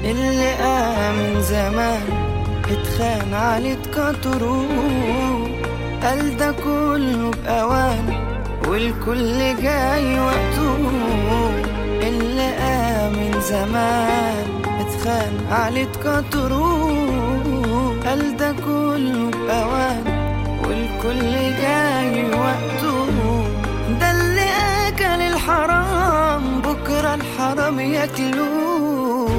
اللي آمن زمان اتخان عليه اتكتروا، قال ده كله بأوان والكل جاي وقته. اللي آمن زمان اتخان عليه اتكتروا، قال ده كله بأوان والكل جاي وقته. ده اللي أكل الحرام بكرة الحرام ياكلوه.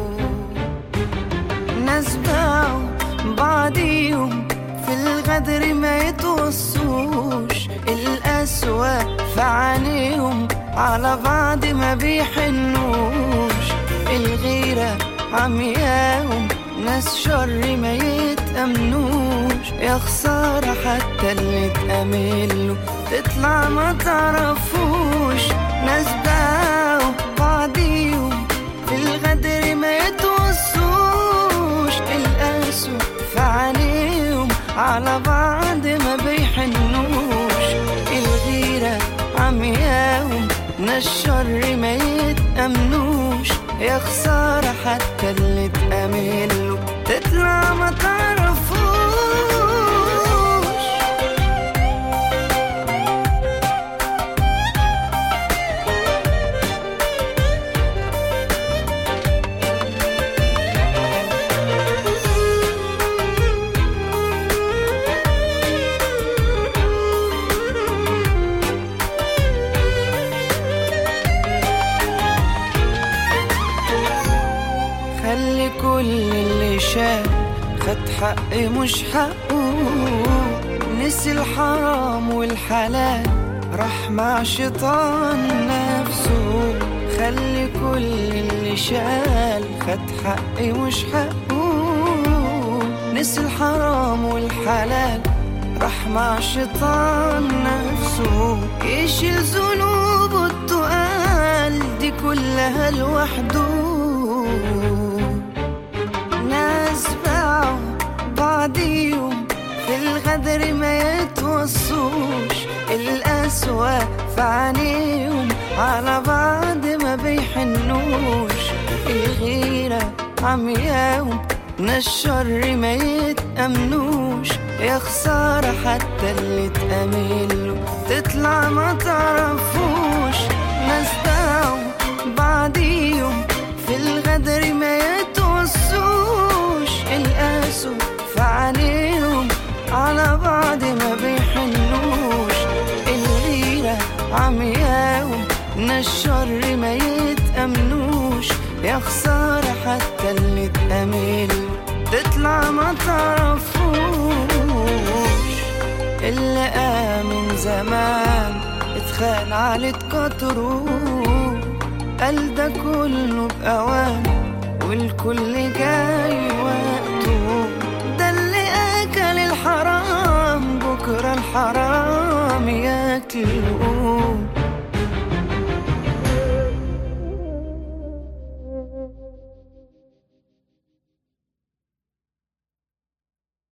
ناس باعوا بعضيهم في الغدر ما يتوصوش، القسوة في عينيهم على بعض ما بيحنوش. الغيرة عمياهم ناس شر ما يتأمنوش، يا خسارة حتى اللي تأمله تطلع ما تعرفوش. ناس باعوا بعضيهم في الغدر ما يتوصوش، القسوة في عينيهم على بعض ما بيحنوش. الغيرة عمياهم ناس شر ما يتأمنوش، يا خسارة حتى اللي تأمله تطلع ما تعرفوش. خلي كل اللي شاف خد حق مش حقه، نسي الحرام والحلال راح مع شيطان نفسه. خلي كل اللي شال خد حق مش حقه، نسي الحرام والحلال راح مع شيطان نفسه. يشيل ذنوبه التقال دي كلها لوحده. ناس باعوا بعضيهم في الغدر ما يتوصوش، القسوة في عينيهم على بعض ما بيحنوش. الغيرة عمياهم ناس شر ما يتأمنوش، يا خسارة حتى اللي تأمله تطلع ما تعرفوش. ناس باعوا بعضيهم في الغدر ما يتوصوش، القسوة في عينيهم على بعض ما بيحنوش. الغيرة عمياهم ناس شر ما يتأمنوش، يا خسارة حتى اللي تأمله تطلع ما تعرفوش. اللي آمن زمان اتخان عليه اتكتروا، قال ده كله بأوان والكل جاي